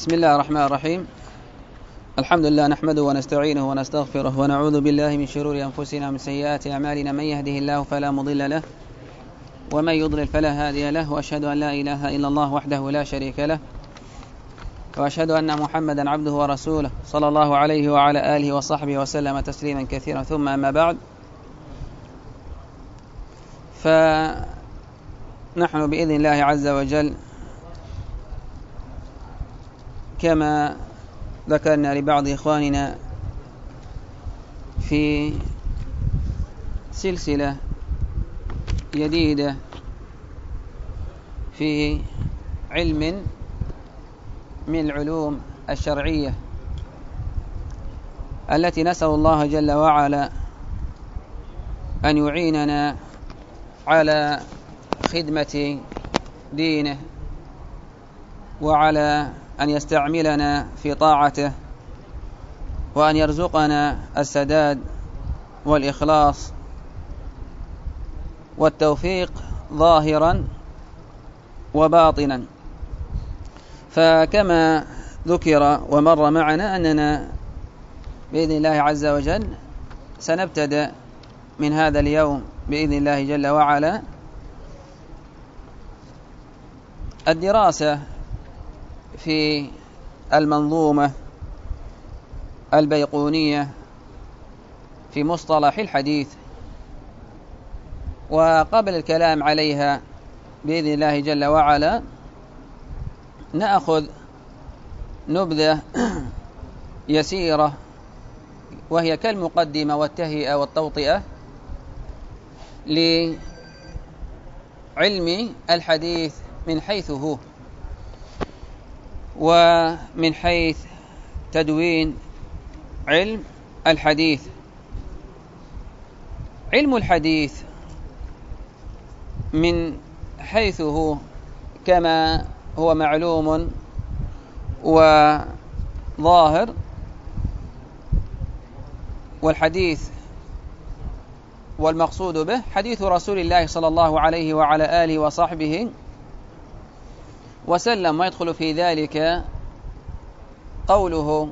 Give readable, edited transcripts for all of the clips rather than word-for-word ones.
بسم الله الرحمن الرحيم. الحمد لله نحمده ونستعينه ونستغفره ونعوذ بالله من شرور أنفسنا ومن سيئات أعمالنا، من يهده الله فلا مضل له ومن يضلل فلا هادي له، وأشهد أن لا إله إلا الله وحده لا شريك له، وأشهد أن محمدا عبده ورسوله صلى الله عليه وعلى آله وصحبه وسلم تسليما كثيرا. ثم أما بعد، فنحن بإذن الله عز وجل كما ذكرنا لبعض إخواننا في سلسلة جديدة في علم من العلوم الشرعية التي نسأل الله جل وعلا أن يعيننا على خدمة دينه وعلى أن يستعملنا في طاعته، وأن يرزقنا السداد والإخلاص والتوفيق ظاهرا وباطنا. فكما ذكر ومر معنا أننا بإذن الله عز وجل سنبتدأ من هذا اليوم بإذن الله جل وعلا الدراسة في المنظومة البيقونية في مصطلح الحديث. وقبل الكلام عليها بإذن الله جل وعلا نأخذ نبذة يسيرة، وهي كالمقدمة والتهيئة والتوطئة لعلم الحديث من حيث هو، ومن حيث تدوين علم الحديث. علم الحديث من حيث هو كما هو معلوم وظاهر، والحديث والمقصود به حديث رسول الله صلى الله عليه وعلى آله وصحبه وسلم، ويدخل في ذلك قوله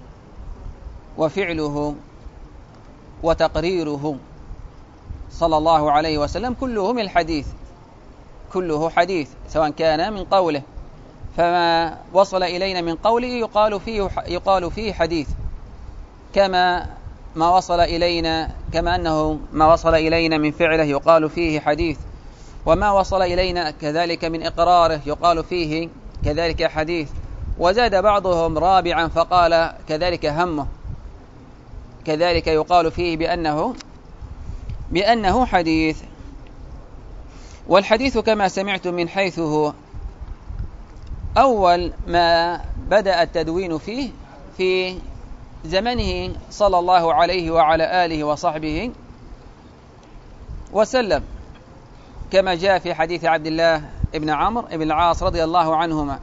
وفعله وتقريره صلى الله عليه وسلم، كله من الحديث، كله حديث، سواء كان من قوله، فما وصل إلينا من قوله يقال فيه حديث، كما أنه ما وصل إلينا من فعله يقال فيه حديث، وما وصل إلينا كذلك من إقراره يقال فيه كذلك حديث. وزاد بعضهم رابعا فقال كذلك همه، كذلك يقال فيه بأنه حديث. والحديث كما سمعتم من حيث هو أول ما بدأ التدوين فيه في زمنه صلى الله عليه وعلى آله وصحبه وسلم، كما جاء في حديث عبد الله بن عمرو بن العاص رضي الله عنهما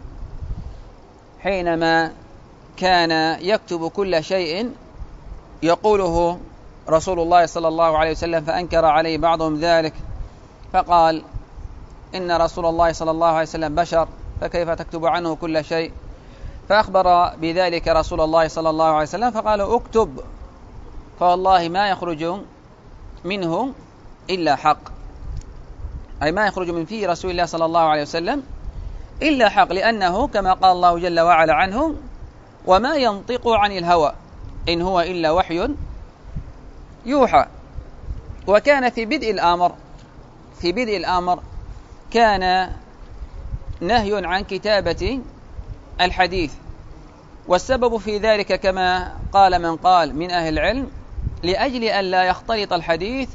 حينما كان يكتب كل شيء يقوله رسول الله صلى الله عليه وسلم، فأنكر عليه بعضهم ذلك، فقال إن رسول الله صلى الله عليه وسلم بشر، فكيف تكتب عنه كل شيء؟ فأخبر بذلك رسول الله صلى الله عليه وسلم فقال اكتب، فوالله ما يخرج منه إلا حق، أي ما يخرج من فيه رسول الله صلى الله عليه وسلم إلا حق، لأنه كما قال الله جل وعلا عنه وما ينطق عن الهوى إن هو إلا وحي يوحى. وكان في بدء الأمر كان نهي عن كتابة الحديث، والسبب في ذلك كما قال من قال من أهل العلم لأجل أن لا يختلط الحديث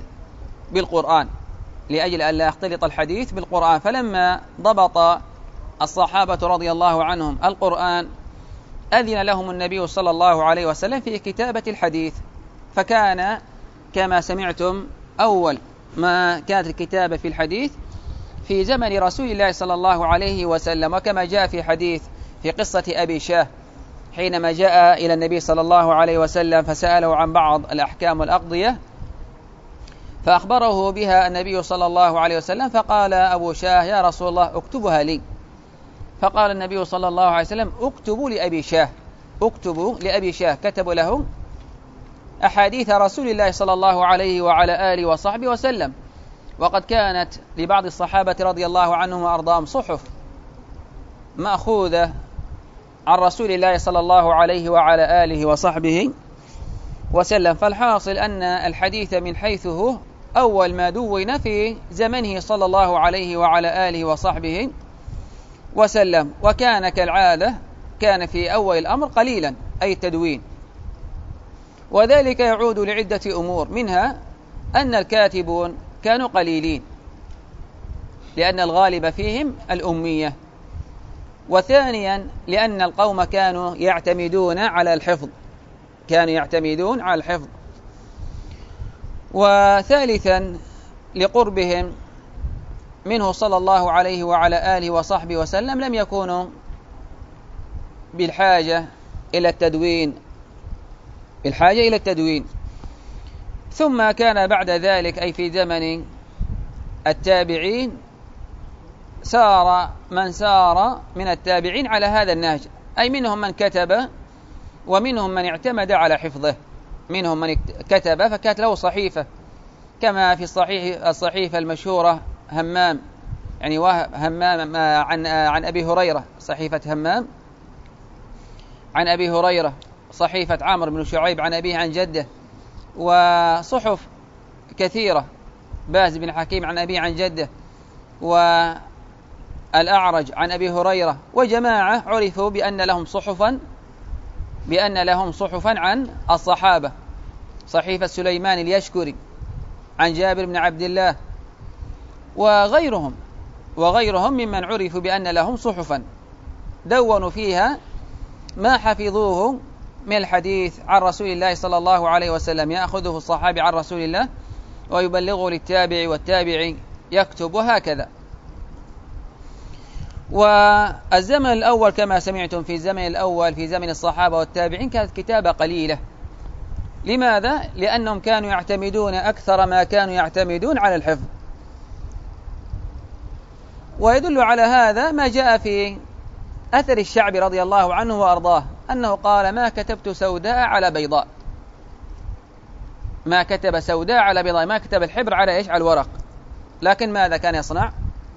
بالقرآن، فلما ضبط الصحابة رضي الله عنهم القرآن أذن لهم النبي صلى الله عليه وسلم في كتابة الحديث، فكان كما سمعتم أول ما كانت الكتابة في الحديث في زمن رسول الله صلى الله عليه وسلم، وكما جاء في حديث في قصة أبي شاه حينما جاء إلى النبي صلى الله عليه وسلم فسأله عن بعض الأحكام والأقضية، فأخبره بها النبي صلى الله عليه وسلم، فقال أبو شاه يا رسول الله اكتبها لي، فقال النبي صلى الله عليه وسلم اكتبوا لأبي شاه، اكتبوا لأبي شاه، كتبوا له أحاديث رسول الله صلى الله عليه وعلى آله وصحبه وسلم. وقد كانت لبعض الصحابة رضي الله عنهم وأرضاهم صحف مأخوذة عن رسول الله صلى الله عليه وعلى آله وصحبه وسلم. فالحاصل أن الحديث من حيث هو أول ما دون في زمنه صلى الله عليه وعلى آله وصحبه وسلم، وكان كالعادة كان في أول الأمر قليلا أي التدوين، وذلك يعود لعدة أمور، منها أن الكاتبون كانوا قليلين لأن الغالب فيهم الأمية، وثانيا لأن القوم كانوا يعتمدون على الحفظ، كانوا يعتمدون على الحفظ، وثالثا لقربهم منه صلى الله عليه وعلى آله وصحبه وسلم لم يكونوا بالحاجة إلى التدوين. ثم كان بعد ذلك أي في زمن التابعين سار من سار من التابعين على هذا النهج، أي منهم من كتب ومنهم من اعتمد على حفظه. منهم من كتب فكانت له صحيفة، كما في الصحيفة المشهورة همام، يعني همام عن أبي هريرة، صحيفة همام عن أبي هريرة، صحيفة عامر بن شعيب عن أبيه عن جده، وصحف كثيرة، باز بن حكيم عن أبيه عن جده، والأعرج عن أبي هريرة، وجماعة عرفوا بأن لهم صحفا عن الصحابة، صحيفة سليمان اليشكري عن جابر بن عبد الله، وغيرهم ممن عرفوا بأن لهم صحفا دونوا فيها ما حفظوه من الحديث عن رسول الله صلى الله عليه وسلم، يأخذه الصحابي عن رسول الله ويبلغه للتابع، والتابع يكتب، وهكذا. والزمن الأول كما سمعتم في الزمن الأول في زمن الصحابة والتابعين كانت كتابة قليلة. لماذا؟ لأنهم كانوا يعتمدون أكثر ما كانوا يعتمدون على الحفظ. ويدل على هذا ما جاء في أثر الشعبي رضي الله عنه وأرضاه أنه قال ما كتبت سوداء على بيضاء، ما كتب سوداء على بيضاء، ما كتب الحبر على على الورق، لكن ماذا كان يصنع؟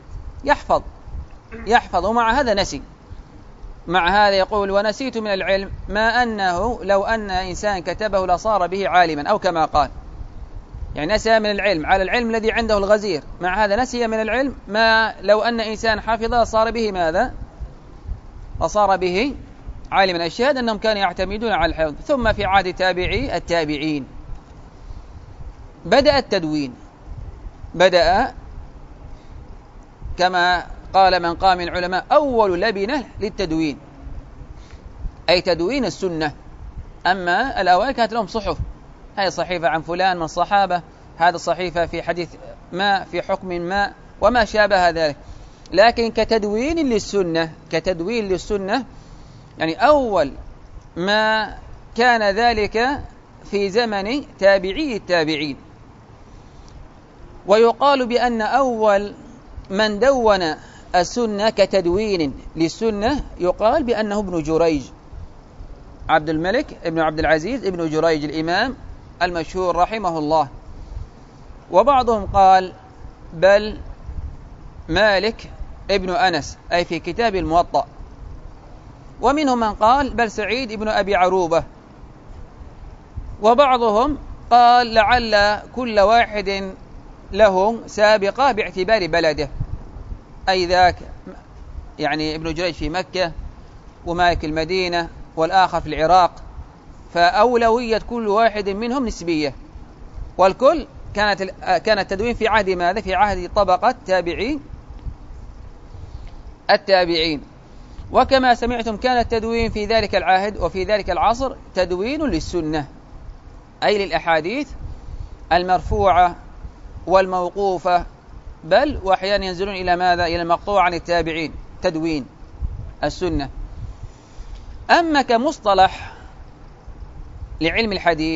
يحفظ، ومع هذا نسي. مع هذا يقول ونسيت من العلم ما أنه لو أن إنسان كتبه لصار به عالما، أو كما قال، يعني نسي من العلم على العلم الذي عنده الغزير، مع هذا نسي من العلم ما لو أن إنسان حفظ لصار به ماذا؟ لصار به عالما. الشاهد أنهم كانوا يعتمدون على الحفظ. ثم في عهد التابعين بدأ التدوين، بدأ كما قال من قام من العلماء أول لبنة للتدوين، أي تدوين السنة. أما الأوائل كانت لهم صحف، هذه صحيفة عن فلان من الصحابة، هذا الصحيفة في حديث ما، في حكم ما، وما شابه ذلك. لكن كتدوين للسنة يعني أول ما كان ذلك في زمن تابعي التابعين. ويقال بأن أول من دون السنة كتدوين للسنة يقال بأنه ابن جريج، عبد الملك ابن عبد العزيز ابن جريج الإمام المشهور رحمه الله. وبعضهم قال بل مالك ابن أنس، أي في كتاب الموطأ. ومنهم من قال بل سعيد ابن أبي عروبة. وبعضهم قال لعل كل واحد له سابقة باعتبار بلده، أي ذاك يعني ابن جريج في مكة ومالك المدينة والآخر في العراق، فأولوية كل واحد منهم نسبية، والكل كان التدوين في عهد ماذا؟ في عهد طبقة التابعين. وكما سمعتم كان التدوين في ذلك العهد وفي ذلك العصر تدوين للسنة، أي للأحاديث المرفوعة والموقوفة، بل وأحيانا ينزلون إلى ماذا؟ إلى المقطوع عن التابعين، تدوين السنة. أما كمصطلح لعلم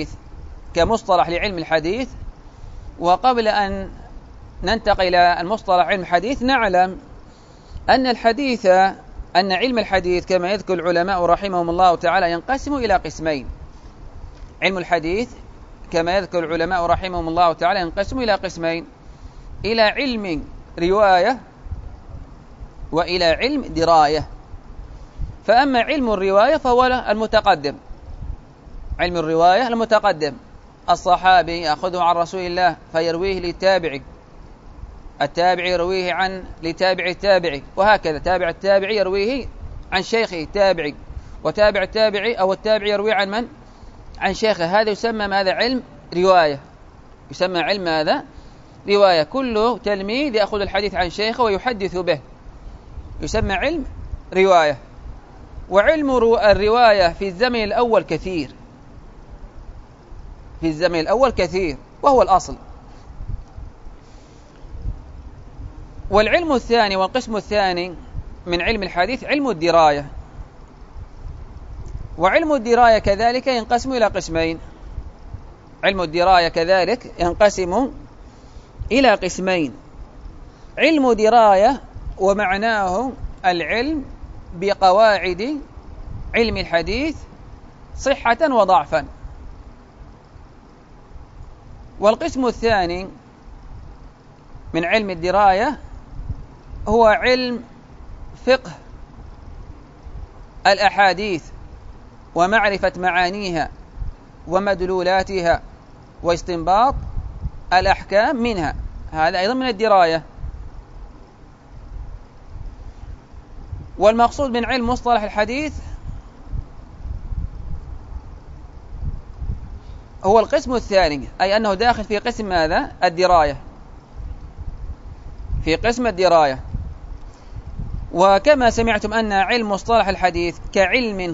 الحديث، وقبل أن ننتقل إلى المصطلح علم الحديث نعلم أن الحديث أن علم الحديث كما يذكر العلماء رحمهم الله تعالى ينقسم إلى قسمين. علم الحديث كما يذكر العلماء رحمهم الله تعالى ينقسم إلى قسمين: إلى علم رواية وإلى علم دراية. فأما علم الرواية فهو المتقدم، علم الرواية المتقدم، الصحابي يأخذه عن رسول الله فيرويه للتابعي، التابعي يرويه عن لتابع التابعي، وهكذا تابع التابعي يرويه عن شيخه التابعي، وتابع التابعي أو التابعي يرويه عن من؟ عن شيخه. هذا يسمى ماذا؟ علم رواية. يسمى علم هذا رواية. كل تلميذ يأخذ الحديث عن شيخه ويحدث به، يسمى علم رواية. وعلم الرواية في الزمن الأول كثير، في الزمن الأول كثير، وهو الأصل. والعلم الثاني والقسم الثاني من علم الحديث علم الدراية. وعلم الدراية كذلك ينقسم إلى قسمين. علم الدراية كذلك ينقسم إلى قسمين: علم دراية ومعناه العلم بقواعد علم الحديث صحة وضعفا. والقسم الثاني من علم الدراية هو علم فقه الأحاديث ومعرفة معانيها ومدلولاتها واستنباط الأحكام منها، هذا أيضا من الدراية. والمقصود من علم مصطلح الحديث هو القسم الثاني، أي أنه داخل في قسم ماذا؟ الدراية، في قسم الدراية. وكما سمعتم أن علم مصطلح الحديث كعلم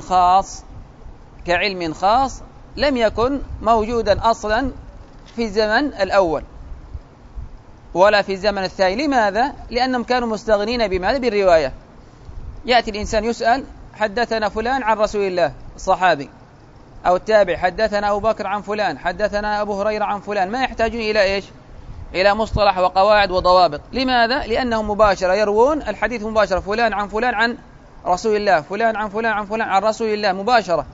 خاص لم يكن موجودا أصلا في الزمن الأول ولا في الزمن الثاني. لماذا؟ لأنهم كانوا مستغنين بماذا؟ بالرواية. يأتي الإنسان يسأل: حدثنا فلان عن رسول الله، الصحابي أو التابع، حدثنا أبو بكر عن فلان، حدثنا أبو هريرة عن فلان، ما يحتاجون إلى إيش؟ إلى مصطلح وقواعد وضوابط. لماذا؟ لأنهم مباشرة يروون الحديث مباشرة، فلان عن فلان عن رسول الله، فلان عن فلان عن فلان عن رسول الله، مباشرة.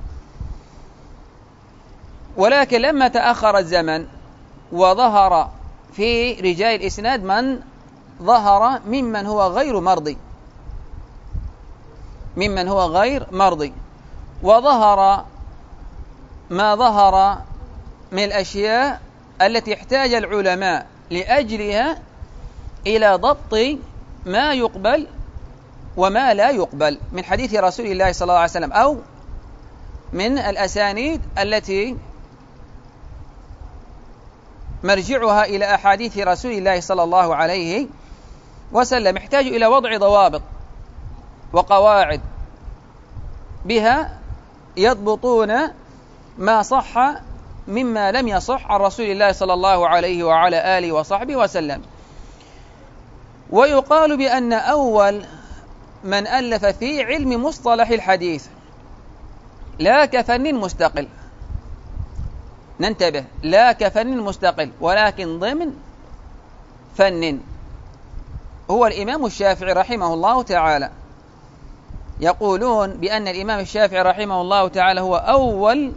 ولكن لما تأخر الزمن وظهر في رجال الإسناد من ظهر ممن هو غير مرضي، وظهر ما ظهر من الأشياء التي احتاج العلماء لأجلها إلى ضبط ما يقبل وما لا يقبل من حديث رسول الله صلى الله عليه وسلم، أو من الأسانيد التي مرجعها إلى أحاديث رسول الله صلى الله عليه وسلم. يحتاج إلى وضع ضوابط وقواعد بها يضبطون ما صح مما لم يصح عن رسول الله صلى الله عليه وعلى آله وصحبه وسلم. ويقال بأن أول من ألف في علم مصطلح الحديث لا كفن مستقل، ننتبه، لا كفن مستقل ولكن ضمن فن، هو الإمام الشافعي رحمه الله تعالى. يقولون بأن الإمام الشافعي رحمه الله تعالى هو أول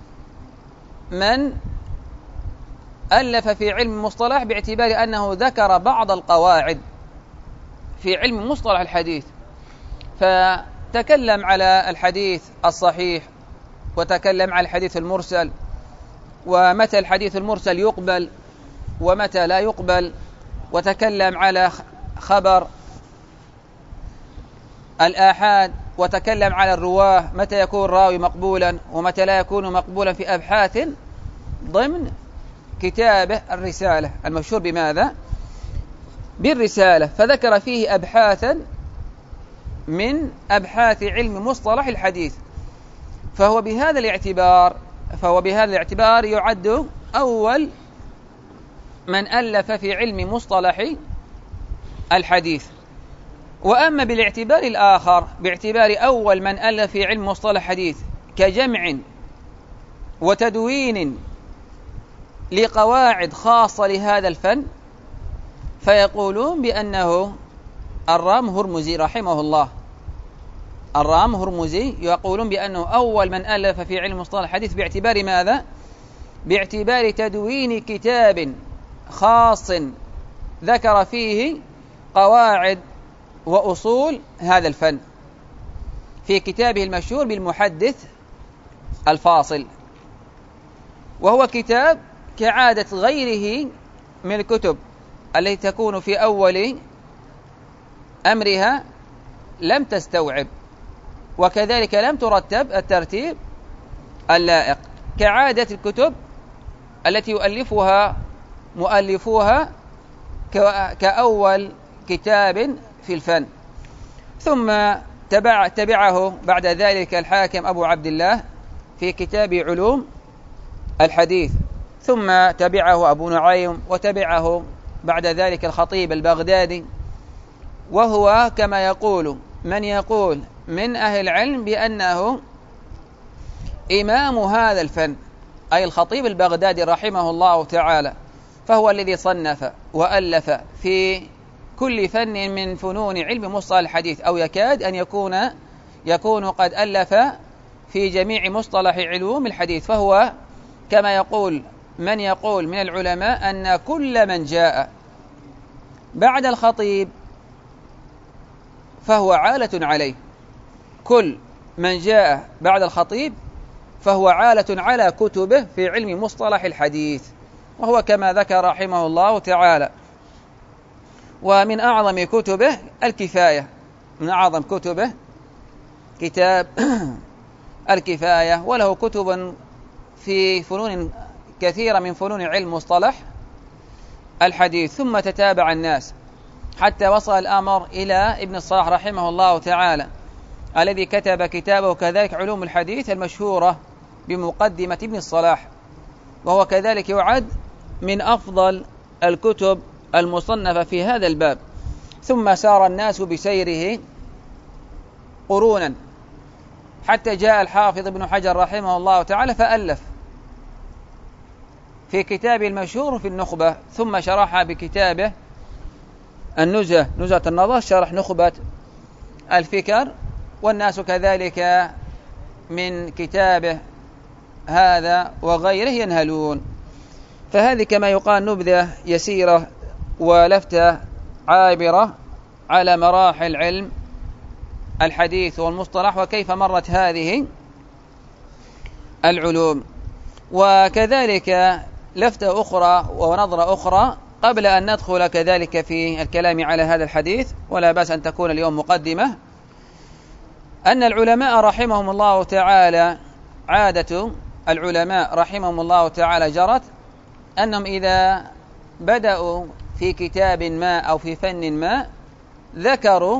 من ألف في علم المصطلح، باعتبار أنه ذكر بعض القواعد في علم مصطلح الحديث، فتكلم على الحديث الصحيح، وتكلم على الحديث المرسل، ومتى الحديث المرسل يقبل ومتى لا يقبل، وتكلم على خبر الآحاد، وتكلم على الرواه، متى يكون راوي مقبولا ومتى لا يكون مقبولا، في أبحاث ضمن كتابه الرسالة المشهور بماذا؟ بالرسالة. فذكر فيه أبحاثا من أبحاث علم مصطلح الحديث، فهو بهذا الاعتبار يعد أول من ألف في علم مصطلح الحديث. وأما بالاعتبار الآخر، باعتبار أول من ألف في علم مصطلح الحديث كجمع وتدوين لقواعد خاصة لهذا الفن، فيقولون بأنه الرام هرمزي رحمه الله. الرام هرمزي يقولون بأنه أول من ألف في علم مصطلح الحديث باعتبار ماذا؟ باعتبار تدوين كتاب خاص ذكر فيه قواعد وأصول هذا الفن في كتابه المشهور بالمحدث الفاصل، وهو كتاب كعادة غيره من الكتب التي تكون في أول أمرها لم تستوعب، وكذلك لم ترتب الترتيب اللائق، كعادة الكتب التي يؤلفها مؤلفوها كأول كتاب في الفن. ثم تبعه بعد ذلك الحاكم أبو عبد الله في كتاب علوم الحديث، ثم تبعه أبو نعيم، وتبعه بعد ذلك الخطيب البغدادي، وهو كما يقول من يقول من أهل العلم بأنه إمام هذا الفن، أي الخطيب البغدادي رحمه الله تعالى، فهو الذي صنف وألف في كل فن من فنون علم مصطلح الحديث، أو يكاد أن يكون قد ألف في جميع مصطلح علوم الحديث. فهو كما يقول من يقول من العلماء أن كل من جاء بعد الخطيب فهو عالة عليه، كل من جاء بعد الخطيب فهو عالة على كتبه في علم مصطلح الحديث، وهو كما ذكر رحمه الله تعالى. ومن أعظم كتبه الكفاية، من أعظم كتبه كتاب الكفاية، وله كتب في فنون كثيرة من فنون علم مصطلح الحديث. ثم تتابع الناس حتى وصل الأمر إلى ابن الصلاح رحمه الله تعالى، الذي كتب كتابه كذلك علوم الحديث المشهورة بمقدمة ابن الصلاح، وهو كذلك يعد من أفضل الكتب المصنفة في هذا الباب. ثم سار الناس بسيره قرونا حتى جاء الحافظ ابن حجر رحمه الله تعالى فألف في كتابه المشهور في النخبة، ثم شرح بكتابه النزهة، نزهة النظر، شرح نخبة الفكر، والناس كذلك من كتابه هذا وغيره ينهلون. فهذه كما يقال نبذة يسيرة ولفتة عابرة على مراحل علم الحديث والمصطلح وكيف مرت هذه العلوم. وكذلك لفتة أخرى ونظرة أخرى قبل أن ندخل كذلك في الكلام على هذا الحديث، ولا بأس أن تكون اليوم مقدمة، أن العلماء رحمهم الله تعالى، عادة العلماء رحمهم الله تعالى جرت أنهم إذا بدأوا في كتاب ما أو في فن ما ذكروا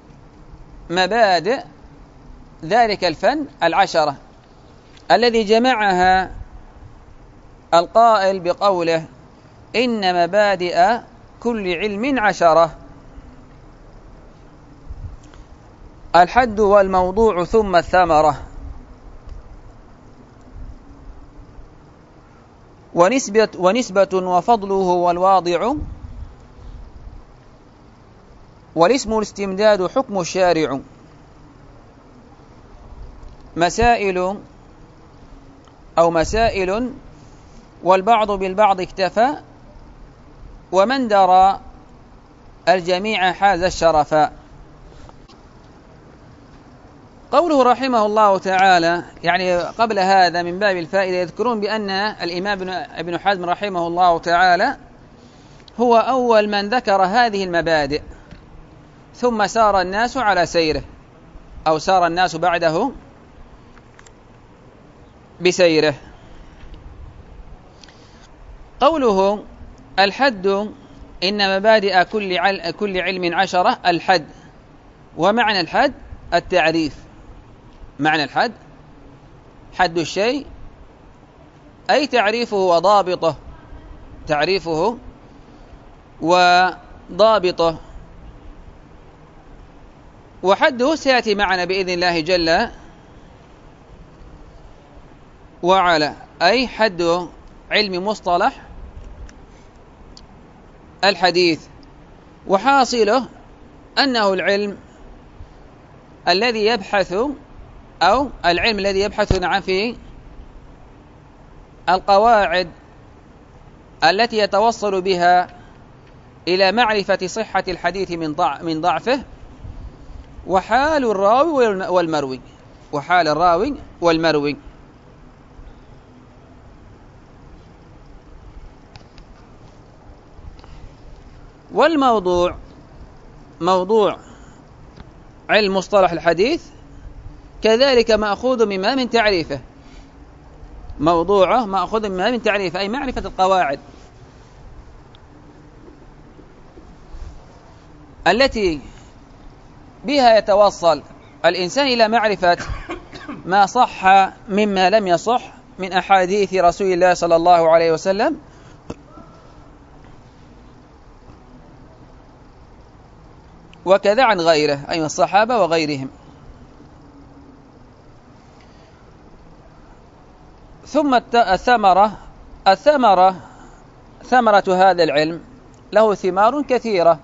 مبادئ ذلك الفن 10 الذي جمعها القائل بقوله إن مبادئ كل علم 10: الحد والموضوع ثم الثمرة، ونسبة وفضله والواضع، والاسم الاستمداد حكم الشارع، مسائل والبعض بالبعض اكتفى، ومن درى الجميع حاز الشرفاء. قوله رحمه الله تعالى، يعني قبل هذا من باب الفائدة يذكرون بأن الإمام ابن حزم رحمه الله تعالى هو أول من ذكر هذه المبادئ، ثم سار الناس على سيره، أو سار الناس بعده بسيره. قوله الحد إن مبادئ كل علم 10: الحد، ومعنى الحد التعريف، معنى الحد حد الشيء أي تعريفه وضابطه، تعريفه وضابطه، وحده سيأتي معنا بإذن الله جل وعلا، أي حد علم مصطلح الحديث، وحاصله أنه العلم الذي يبحث أو العلم الذي يبحث عن فيه القواعد التي يتوصل بها إلى معرفة صحة الحديث من ضعفه، وحال الراوي والمروي، وحال الراوي والمروي. والموضوع موضوع علم مصطلح الحديث كذلك مأخوذ مما من تعريفه، موضوعه مأخوذ مما من تعريفه، أي معرفة القواعد التي بها يتوصل الإنسان إلى معرفة ما صح مما لم يصح من أحاديث رسول الله صلى الله عليه وسلم، وكذا عن غيره أي الصحابة وغيرهم. ثم ثمرة هذا العلم له ثمار كثيرة،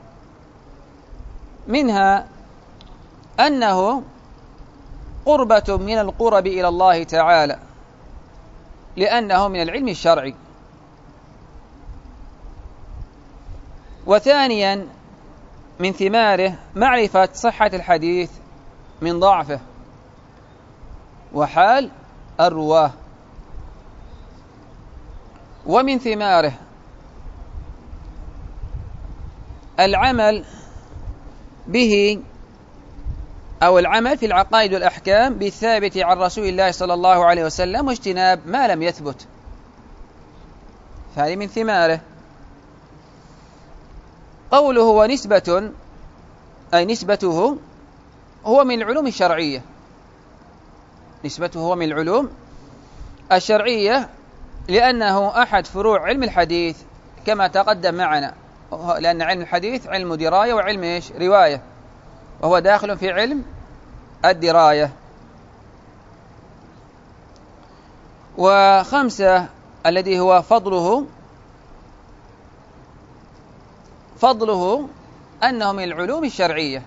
منها أنه قربة من القرب إلى الله تعالى، لأنه من العلم الشرعي. وثانيا من ثماره معرفة صحة الحديث من ضعفه وحال الرواه. ومن ثماره العمل به أو العمل في العقائد والأحكام بالثابت عن رسول الله صلى الله عليه وسلم، واجتناب ما لم يثبت، فهذه من ثماره. قوله ونسبة أي نسبته هو من العلوم الشرعية، نسبته هو من العلوم الشرعية، لأنه أحد فروع علم الحديث كما تقدم معنا، لأن علم الحديث علم دراية وعلم رواية، وهو داخل في علم الدراية. وخمسة الذي هو فضله أنه من العلوم الشرعية،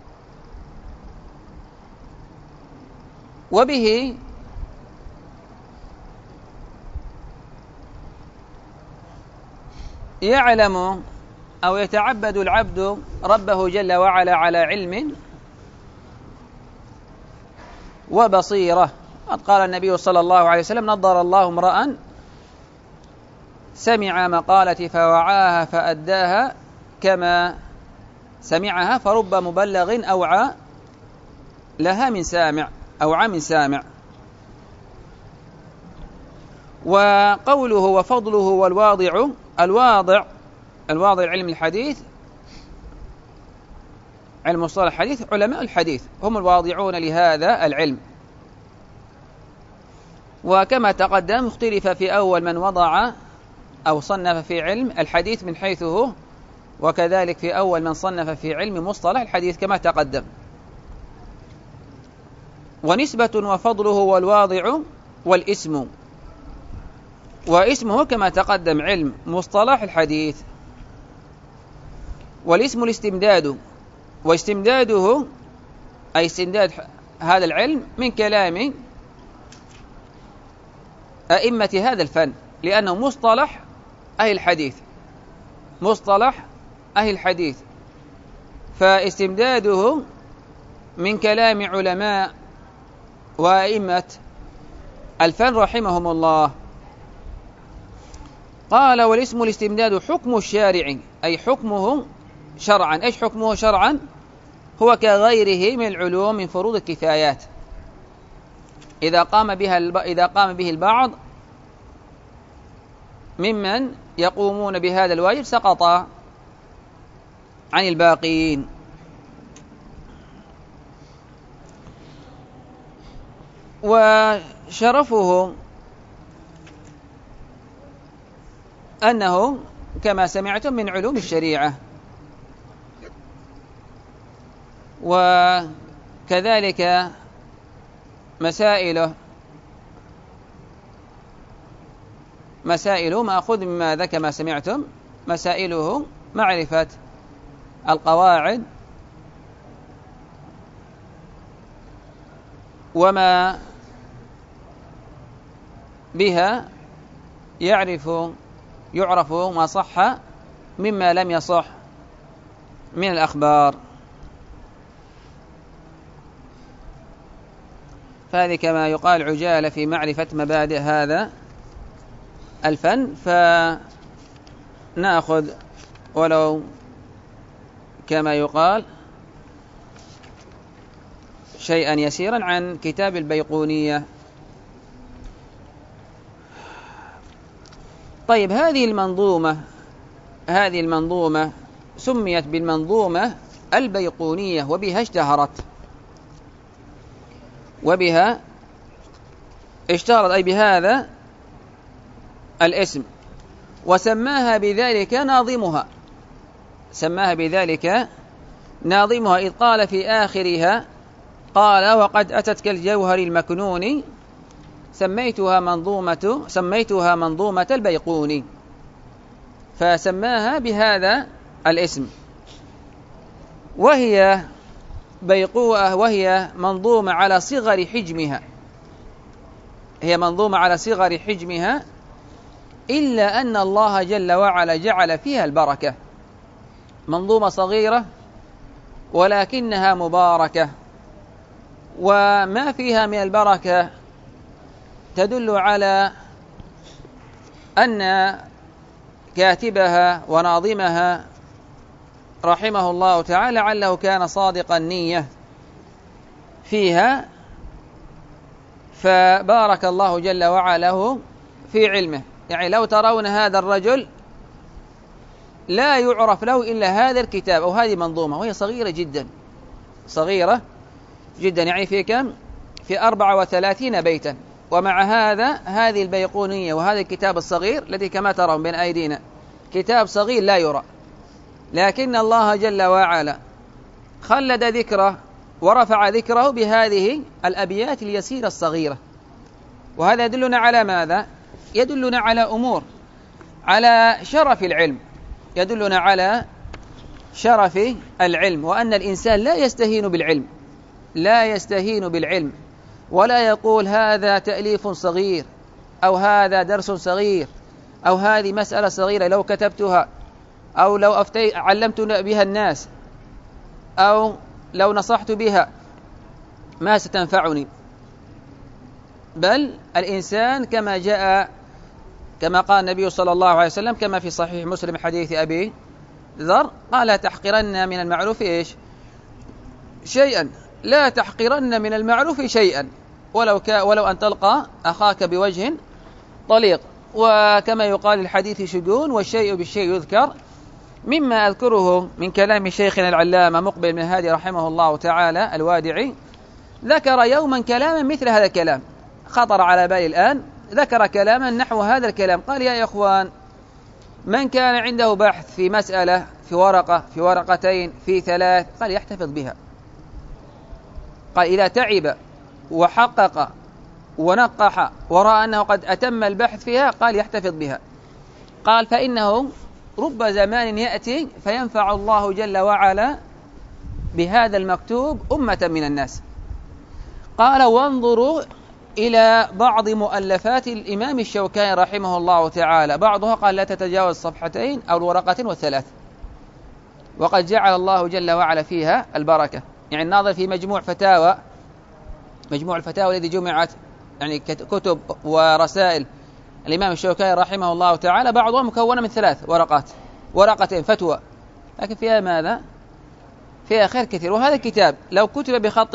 وبه يعلم أو يتعبد العبد ربه جل وعلا على علم وبصيرة. قد قال النبي صلى الله عليه وسلم: نضر الله امرأ سمع مقالتي فوعاها فأداها كما سمعها، فرب مبلغ أوعى لها من سامع، أوعى من سامع. وقوله وفضله والواضع، الواضع علم الحديث، علم مصطلح الحديث، علماء الحديث هم الواضعون لهذا العلم. وكما تقدم اختلف في أول من وضع أو صنف في علم الحديث من حيث هو، وكذلك في أول من صنف في علم مصطلح الحديث كما تقدم. ونسبة وفضله والواضع والاسم، واسمه كما تقدم علم مصطلح الحديث، والاسم الاستمداد، واستمداده أي استمداد هذا العلم من كلام أئمة هذا الفن، لأنه مصطلح أهل الحديث، مصطلح أهل الحديث، فاستمداده من كلام علماء وأئمة الفن رحمهم الله. قال: والاسم الاستمداد حكم الشارع، أي حكمه شرعا. إيش حكمه شرعا؟ هو كغيره من العلوم من فروض الكفايات، إذا قام به البعض ممن يقومون بهذا الواجب سقط عن الباقين. وشرفه أنه كما سمعتم من علوم الشريعة، وكذلك مسائله مأخوذ من ماذا؟ كما سمعتم مسائله معرفة القواعد وما بها يعرف ما صح مما لم يصح من الأخبار. فهذه كما يقال عجالة في معرفة مبادئ هذا الفن. فنأخذ ولو كما يقال شيئا يسيرا عن كتاب البيقونية. طيب، هذه المنظومة سميت بالمنظومة البيقونية وبها اشتهرت أي بهذا الاسم، وسماها بذلك ناظمها إذ قال في آخرها قال: وقد أتت كالجوهر المكنون سميتها منظومة البيقوني، فسماها بهذا الاسم. وهي منظومة على صغر حجمها، إلا أن الله جل وعلا جعل فيها البركة. منظومة صغيرة ولكنها مباركة، وما فيها من البركة تدل على أن كاتبها وناظمها رحمه الله تعالى لعله كان صادق النية فيها، فبارك الله جل وعلا في علمه. يعني لو ترون هذا الرجل لا يعرف له إلا هذا الكتاب أو هذه منظومة، وهي صغيرة جدا، يعني في كم؟ في 34 بيتا. ومع هذه البيقونية وهذا الكتاب الصغير الذي كما ترون بين أيدينا كتاب صغير لا يرى، لكن الله جل وعلا خلد ذكره ورفع ذكره بهذه الأبيات اليسيرة الصغيرة. وهذا يدلنا على ماذا؟ يدلنا على أمور، على شرف العلم، وأن الإنسان لا يستهين بالعلم، ولا يقول هذا تأليف صغير، أو هذا درس صغير، أو هذه مسألة صغيرة لو كتبتها، أو لو علمت بها الناس، أو لو نصحت بها ما ستنفعني. بل الإنسان كما قال النبي صلى الله عليه وسلم كما في صحيح مسلم حديث أبي ذر قال: لا تحقرن من المعروف شيئا، لا تحقرن من المعروف شيئا ولو أن تلقى أخاك بوجه طليق. وكما يقال الحديث شجون والشيء بالشيء يذكر. مما أذكره من كلام شيخنا العلامة مقبل بن هادي رحمه الله تعالى الوادعي، ذكر يوما كلاما مثل هذا الكلام خطر على بالي الآن، ذكر كلاما نحو هذا الكلام. قال: يا إخوان، من كان عنده بحث في مسألة في ورقة في ورقتين في 3 قال يحتفظ بها. قال: إذا تعب وحقق ونقح ورأى أنه قد أتم البحث فيها قال يحتفظ بها. قال: فإنه رب زمان يأتي فينفع الله جل وعلا بهذا المكتوب أمة من الناس. قال: وانظروا إلى بعض مؤلفات الإمام الشوكاني رحمه الله تعالى، بعضها قال لا تتجاوز 2 صفحتين أو الورقة 3، وقد جعل الله جل وعلا فيها البركة. يعني الناظر في مجموع الفتاوى الذي جمعت يعني كتب ورسائل الإمام الشوكاني رحمه الله تعالى، بعضها مكونة من 3 ورقات، ورقتين فتوى، لكن فيها ماذا؟ فيها خير كثير. وهذا الكتاب لو كتب بخط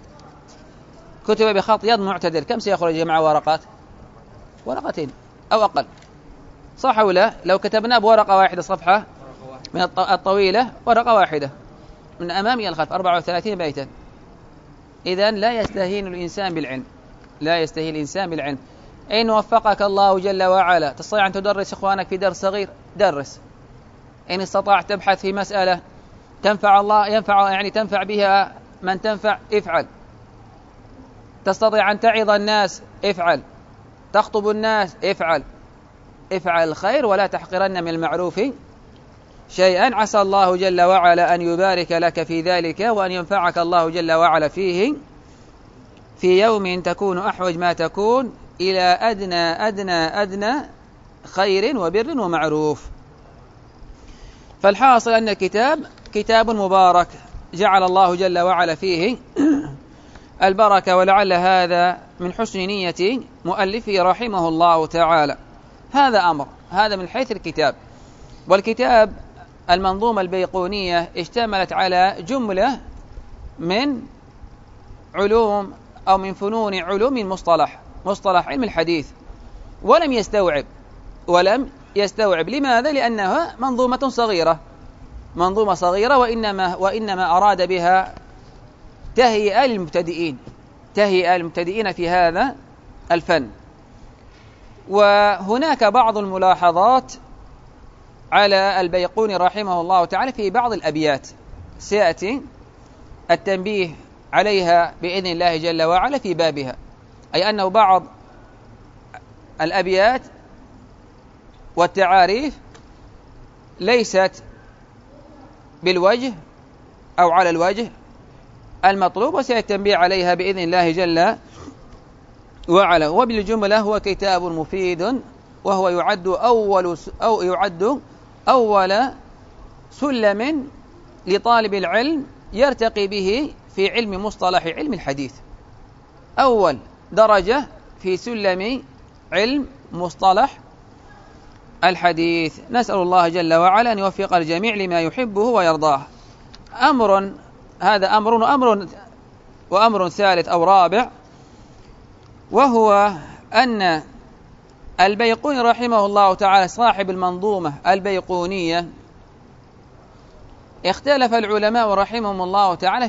يد معتدل كم سيخرج يا جماعة؟ ورقتين أو أقل، صح ولا؟ لو كتبناه بورقة واحدة صفحة من الطويلة، ورقة واحدة من أمام إلى الخلف 34 بيتا. إذن لا يستهين الإنسان بالعلم. إن وفقك الله جل وعلا تستطيع أن تدرس إخوانك في درس صغير، درس. إن استطعت تبحث في مسألة تنفع بها من تنفع، افعل. تستطيع أن تعظ الناس، افعل. تخطب الناس، افعل الخير ولا تحقرن من المعروف شيئا. عسى الله جل وعلا أن يبارك لك في ذلك، وأن ينفعك الله جل وعلا فيه في يوم تكون أحوج ما تكون إلى أدنى خير وبر ومعروف. فالحاصل أن الكتاب كتاب مبارك جعل الله جل وعلا فيه البركة، ولعل هذا من حسن نية مؤلفه رحمه الله تعالى. هذا من حيث الكتاب. والكتاب المنظومة البيقونية اشتملت على جملة من علوم أو من فنون علوم مصطلح علم الحديث، ولم يستوعب. لماذا؟ لأنها منظومة صغيرة، وإنما أراد بها تهيئة المبتدئين في هذا الفن. وهناك بعض الملاحظات على البيقوني رحمه الله تعالى في بعض الأبيات سيأتي التنبيه عليها بإذن الله جل وعلا في بابها، أي أنه بعض الأبيات والتعاريف ليست بالوجه أو على الوجه المطلوب، وسيأتي التنبيه عليها بإذن الله جل وعلا. وبالجملة هو كتاب مفيد، وهو يعد أول سلم لطالب العلم يرتقي به في علم مصطلح علم الحديث، أول درجة في سلم علم مصطلح الحديث. نسأل الله جل وعلا أن يوفق الجميع لما يحبه ويرضاه. هذا أمر ثالث أو رابع، وهو أن البيقوني رحمه الله تعالى صاحب المنظومة البيقونية اختلف العلماء رحمهم الله تعالى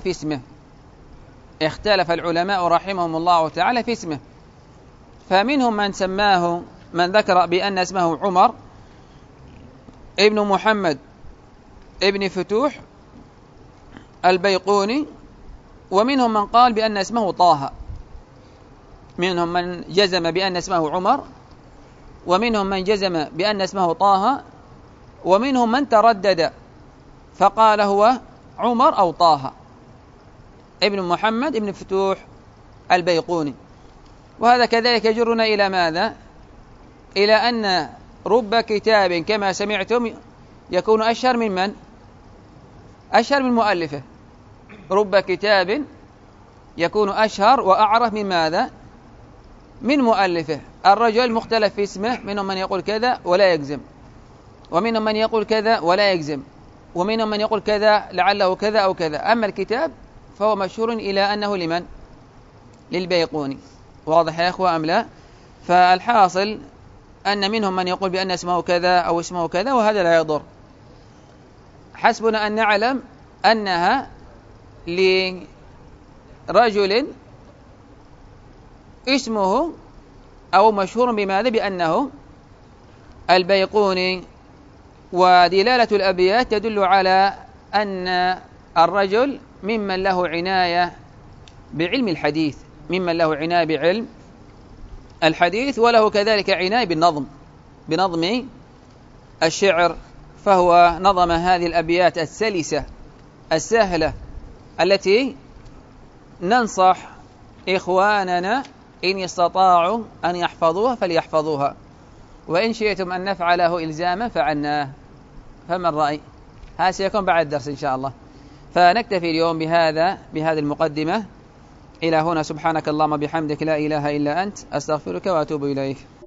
في اسمه. فمنهم من ذكر بأن اسمه عمر ابن محمد ابن فتوح البيقوني، ومنهم من قال بأن اسمه طه. منهم من جزم بأن اسمه عمر، ومنهم من جزم بأن اسمه طه، ومنهم من تردد فقال هو عمر أو طه ابن محمد ابن فتوح البيقوني. وهذا كذلك يجرنا إلى ماذا؟ إلى أن رب كتاب كما سمعتم يكون أشهر من من؟ أشهر من مؤلفه. رب كتاب يكون أشهر وأعرف من ماذا؟ من مؤلفه. الرجل مختلف في اسمه، منهم من يقول كذا ولا يجزم، ومنهم من يقول كذا ولا يجزم، ومنهم من يقول كذا لعله كذا أو كذا. أما الكتاب فهو مشهور إلى أنه لمن؟ للبيقوني. واضح يا أخوة أم لا؟ فالحاصل أن منهم من يقول بأن اسمه كذا أو اسمه كذا، وهذا لا يضر. حسبنا أن نعلم أنها لرجل اسمه أو مشهور بماذا؟ بأنه البيقوني. ودلالة الأبيات تدل على أن الرجل ممن له عناية بعلم الحديث، وله كذلك عناية بنظم الشعر. فهو نظم هذه الأبيات السلسة السهلة التي ننصح إخواننا إن استطاعوا أن يحفظوها فليحفظوها، وإن شئتم أن نفعله إلزاما فعلناه. فما الرأي؟ هذا سيكون بعد الدرس إن شاء الله. فنكتفي اليوم بهذه المقدمة. إلى هنا. سبحانك اللهم بحمدك لا إله إلا أنت، أستغفرك وأتوب إليك.